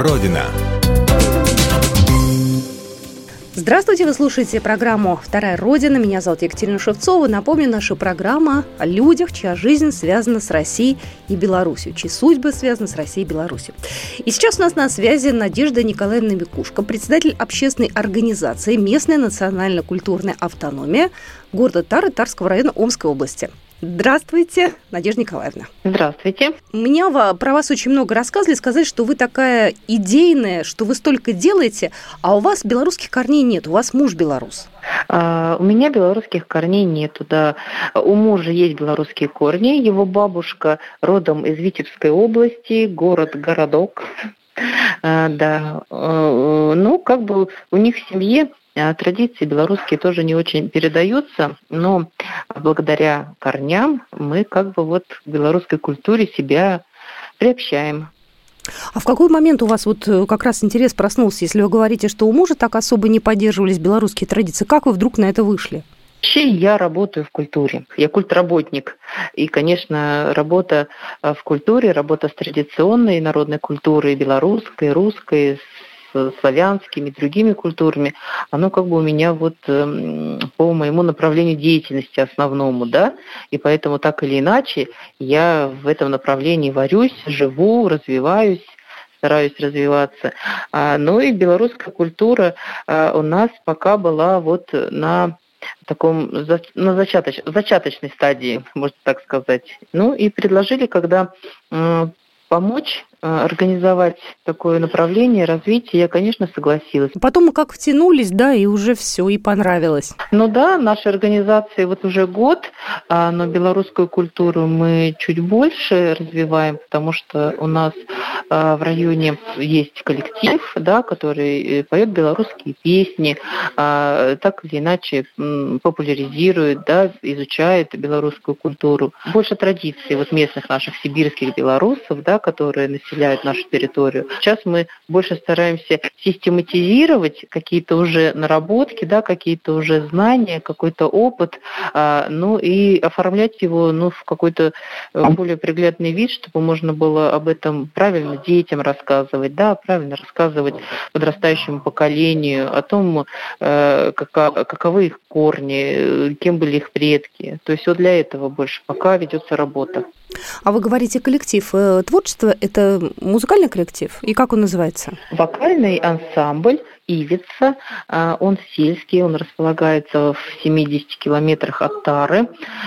Родина». Здравствуйте, вы слушаете программу «Вторая Родина». Меня зовут Екатерина Шевцова. Напомню, наша программа о людях, чья жизнь связана с Россией и Беларусью, чьи судьбы связаны с Россией и Беларусью. И сейчас у нас на связи Надежда Николаевна Микушко, председатель общественной организации «Местная национально-культурная автономия» города Тары Тарского района Омской области. Здравствуйте, Надежда Николаевна. Здравствуйте. Мне про вас очень много рассказывали, сказали, что вы такая идейная, что вы столько делаете, а у вас белорусских корней нет, у вас муж белорус. У меня белорусских корней нету, да. У мужа есть белорусские корни, его бабушка родом из Витебской области, городок. Да, ну, как бы у них в семье традиции белорусские тоже не очень передаются, но благодаря корням мы как бы вот к белорусской культуре себя приобщаем. А в какой момент у вас вот как раз интерес проснулся, если вы говорите, что у мужа так особо не поддерживались белорусские традиции? Как вы вдруг на это вышли? Вообще я работаю в культуре, я культработник. И, конечно, работа в культуре, работа с традиционной народной культурой, белорусской, русской, с славянскими, другими культурами, оно как бы у меня вот по моему направлению деятельности основному, да, и поэтому так или иначе я в этом направлении варюсь, живу, развиваюсь, стараюсь развиваться. Ну и белорусская культура у нас пока была вот на зачаточной стадии, можно так сказать. Ну и предложили, когда помочь организовать такое направление, развитие, я, конечно, согласилась. Потом мы как втянулись, да, и уже все, и понравилось. Ну да, нашей организации вот уже год, но белорусскую культуру мы чуть больше развиваем, потому что у нас в районе есть коллектив, да, который поет белорусские песни, так или иначе популяризирует, да, изучает белорусскую культуру. Больше традиций вот местных наших сибирских белорусов, да, которые населяют нашу территорию. Сейчас мы больше стараемся систематизировать какие-то уже наработки, да, какие-то уже знания, какой-то опыт, ну и оформлять его в какой-то более приглядный вид, чтобы можно было об этом правильно детям рассказывать, да, правильно рассказывать подрастающему поколению о том, каковы их корни, кем были их предки. То есть вот для этого больше пока ведется работа. А вы говорите коллектив. Творчество – это музыкальный коллектив? И как он называется? Вокальный ансамбль «Ивица». Он сельский, он располагается в 70 километрах от Тары.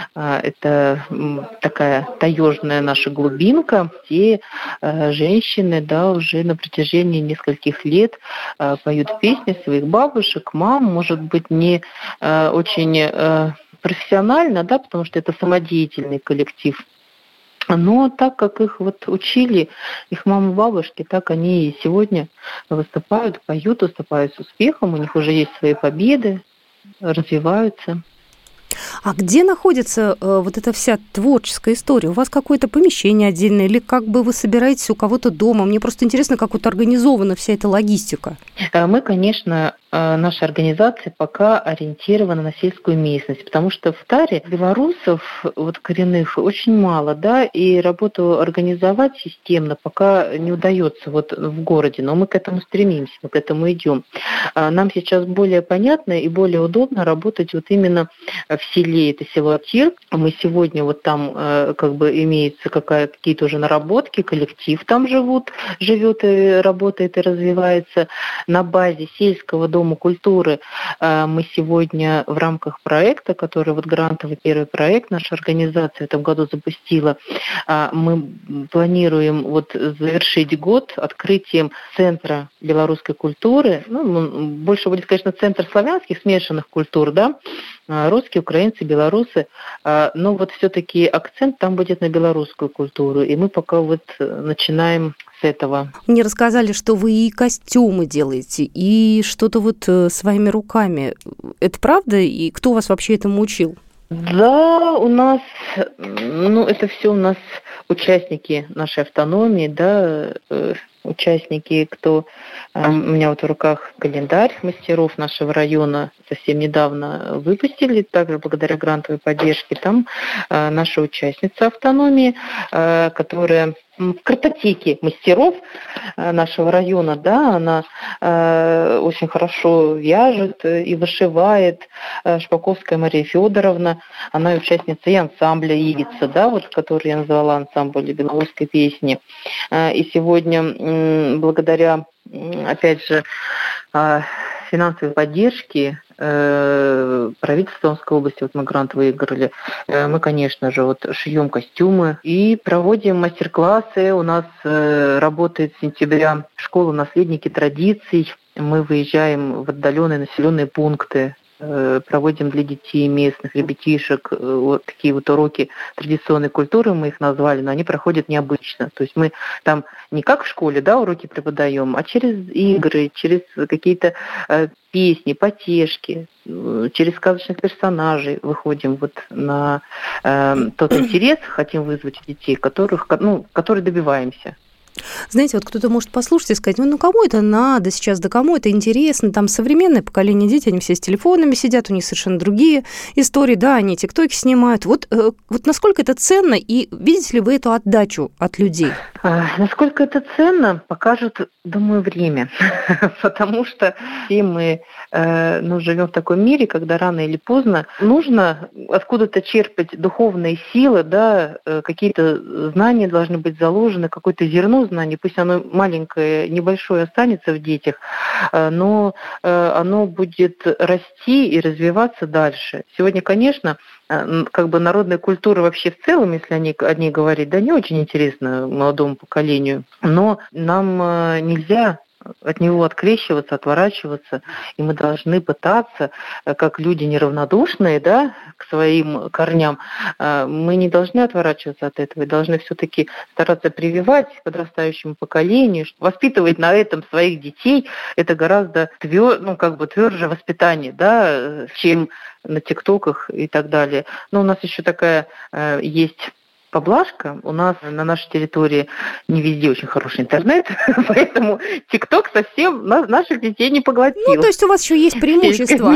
Это такая таежная наша глубинка, где женщины, да, уже на протяжении нескольких лет поют песни своих бабушек, мам, может быть, не очень профессионально, да, потому что это самодеятельный коллектив. Но так как их вот учили, их мамы, бабушки, так они и сегодня выступают, поют, выступают с успехом, у них уже есть свои победы, развиваются. А где находится вот эта вся творческая история? У вас какое-то помещение отдельное или как бы вы собираетесь у кого-то дома? Мне просто интересно, как вот организована вся эта логистика. Мы, конечно, наша организация пока ориентирована на сельскую местность, потому что в Таре белорусов вот коренных очень мало, да, и работу организовать системно пока не удается вот в городе, но мы к этому стремимся, мы к этому идем. Нам сейчас более понятно и более удобно работать вот именно в селе, это село Тир. Мы сегодня вот там как бы имеются какие-то уже наработки, коллектив там живет и работает и развивается на базе сельского дома культуры. Мы сегодня в рамках проекта, который вот грантовый первый проект наша организация в этом году запустила, мы планируем вот завершить год открытием центра белорусской культуры. Ну, больше будет, конечно, центр славянских смешанных культур, да, русские, украинцы, белорусы, но вот все-таки акцент там будет на белорусскую культуру, и мы пока вот начинаем с этого. Мне рассказали, что вы и костюмы делаете, и что-то вот своими руками. Это правда? И кто вас вообще этому учил? Да, у нас, это все у нас участники нашей автономии, да, участники, у меня вот в руках календарь мастеров нашего района совсем недавно выпустили, также благодаря грантовой поддержке. Там наша участница автономии, которая в картотеке мастеров нашего района, да, она очень хорошо вяжет и вышивает. Шпаковская Мария Федоровна, она участница и ансамбля «Ивица», да, вот, который я назвала ансамбль белорусской песни. И сегодня, благодаря, опять же, финансовой поддержки правительства Омской области, вот мы грант выиграли, мы, конечно же, вот шьем костюмы и проводим мастер-классы. У нас работает с сентября школа «Наследники традиций». Мы выезжаем в отдаленные населенные пункты, проводим для детей местных, ребятишек, вот такие вот уроки традиционной культуры, мы их назвали, но они проходят необычно. То есть мы там не как в школе, да, уроки преподаем, а через игры, через какие-то песни, потешки, через сказочных персонажей выходим вот на тот интерес, хотим вызвать у детей, который добиваемся. Знаете, вот кто-то может послушать и сказать, ну кому это надо сейчас, да кому это интересно, там современное поколение детей, они все с телефонами сидят, у них совершенно другие истории, да, они тиктоки снимают. Вот насколько это ценно, и видите ли вы эту отдачу от людей? Насколько это ценно, покажет, думаю, время, потому что все мы живем в таком мире, когда рано или поздно нужно откуда-то черпать духовные силы, да, какие-то знания должны быть заложены, какое-то зерно знаний, пусть оно маленькое, небольшое останется в детях, но оно будет расти и развиваться дальше. Сегодня, конечно, как бы народная культура вообще в целом, если о ней говорить, да, не очень интересно молодому поколению, но нам нельзя от него открещиваться, отворачиваться, и мы должны пытаться, как люди неравнодушные, да, к своим корням, мы не должны отворачиваться от этого, и должны все-таки стараться прививать подрастающему поколению, воспитывать на этом своих детей. Это гораздо тверже воспитание, да, чем на тиктоках и так далее. Но у нас еще такая есть поблажка. У нас на нашей территории не везде очень хороший интернет, поэтому ТикТок совсем наших детей не поглотил. Ну, то есть у вас еще есть преимущество.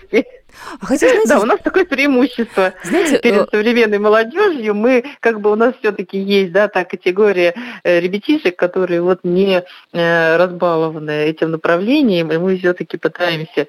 Хотя, знаете, да, у нас такое преимущество перед современной молодежью. У нас все-таки есть, да, та категория ребятишек, которые вот не разбалованы этим направлением, и мы все-таки пытаемся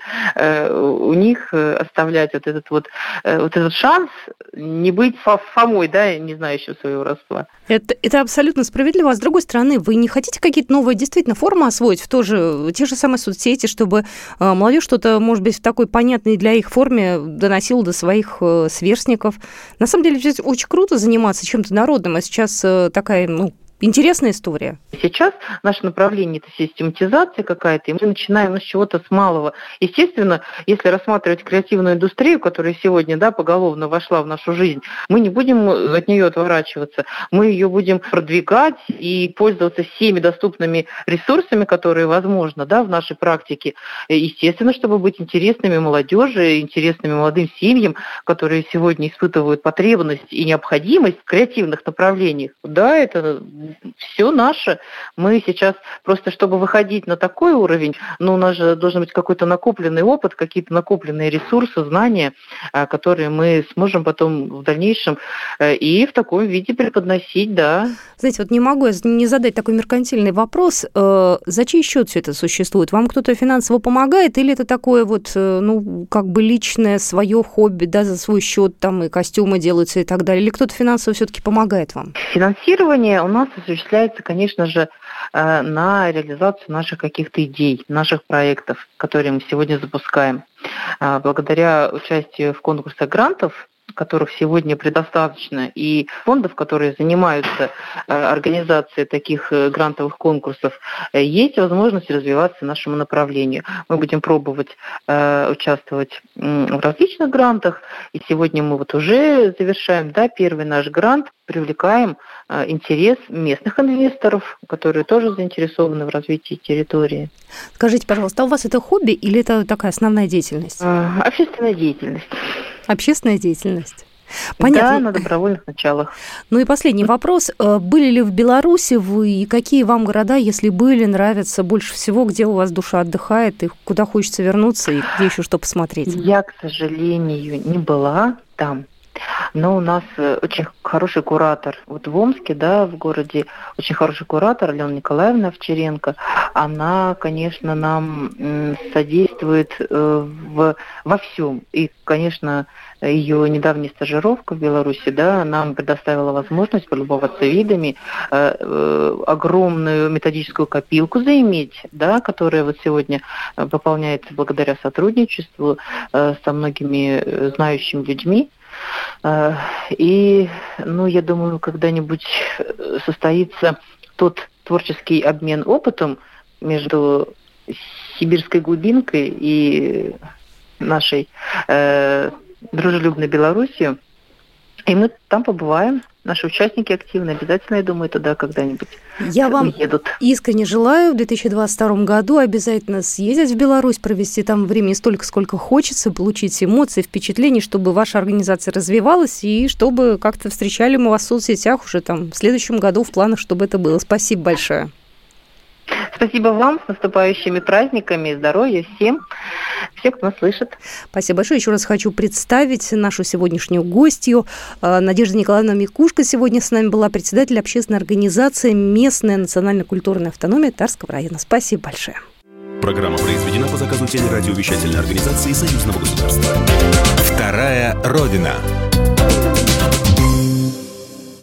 у них оставлять вот этот шанс не быть Фомой, да, не знающим своего родства. Это абсолютно справедливо. А с другой стороны, вы не хотите какие-то новые действительно формы освоить в те же самые соцсети, чтобы молодежь что-то, может быть, в такой понятной для их форме доносила до своих сверстников? На самом деле, здесь очень круто заниматься чем-то народным, а сейчас такая, интересная история. Сейчас наше направление – это систематизация какая-то, и мы начинаем с чего-то с малого. Естественно, если рассматривать креативную индустрию, которая сегодня, да, поголовно вошла в нашу жизнь, мы не будем от нее отворачиваться. Мы ее будем продвигать и пользоваться всеми доступными ресурсами, которые возможно, да, в нашей практике. Естественно, чтобы быть интересными молодежи, интересными молодым семьям, которые сегодня испытывают потребность и необходимость в креативных направлениях. Да, это все наше. Мы сейчас просто, чтобы выходить на такой уровень, у нас же должен быть какой-то накопленный опыт, какие-то накопленные ресурсы, знания, которые мы сможем потом в дальнейшем и в таком виде преподносить, да. Знаете, вот не могу не задать такой меркантильный вопрос. За чей счет все это существует? Вам кто-то финансово помогает, или это такое личное свое хобби, да, за свой счет, там и костюмы делаются и так далее, или кто-то финансово все-таки помогает вам? Финансирование у нас осуществляется, конечно же, на реализацию наших каких-то идей, наших проектов, которые мы сегодня запускаем. Благодаря участию в конкурсах грантов, которых сегодня предостаточно, и фондов, которые занимаются организацией таких грантовых конкурсов, есть возможность развиваться нашему направлению. Мы будем пробовать участвовать в различных грантах, и сегодня мы уже завершаем, да, первый наш грант, привлекаем интерес местных инвесторов, которые тоже заинтересованы в развитии территории. Скажите, пожалуйста, а у вас это хобби или это такая основная деятельность? Общественная деятельность. Общественная деятельность. Понятно. Да, на добровольных началах. Ну и последний вопрос. Были ли в Беларуси вы, и какие вам города, если были, нравятся больше всего, где у вас душа отдыхает, и куда хочется вернуться, и где еще что посмотреть? Я, к сожалению, не была там. Но у нас очень хороший куратор. Вот в Омске, да, в городе, очень хороший куратор Алена Николаевна Овчаренко. Она, конечно, нам содействует во всем. И, конечно, ее недавняя стажировка в Беларуси, да, нам предоставила возможность полюбоваться видами, огромную методическую копилку заиметь, да, которая вот сегодня пополняется благодаря сотрудничеству со многими знающими людьми. И, я думаю, когда-нибудь состоится тот творческий обмен опытом между сибирской глубинкой и нашей дружелюбной Белоруссией. И мы там побываем. Наши участники активны. Обязательно, я думаю, туда когда-нибудь Я вам едут. Искренне желаю в 2022 году обязательно съездить в Беларусь, провести там времени столько, сколько хочется, получить эмоции, впечатления, чтобы ваша организация развивалась и чтобы как-то встречали мы вас в соцсетях уже там в следующем году в планах, чтобы это было. Спасибо большое. Спасибо вам, с наступающими праздниками, здоровья всем, кто нас слышит. Спасибо большое. Еще раз хочу представить нашу сегодняшнюю гостью. Надежда Николаевна Микушка сегодня с нами была, председатель общественной организации «Местная национально-культурная автономия» Тарского района. Спасибо большое. Программа произведена по заказу телерадиовещательной организации Союзного государства. Вторая Родина.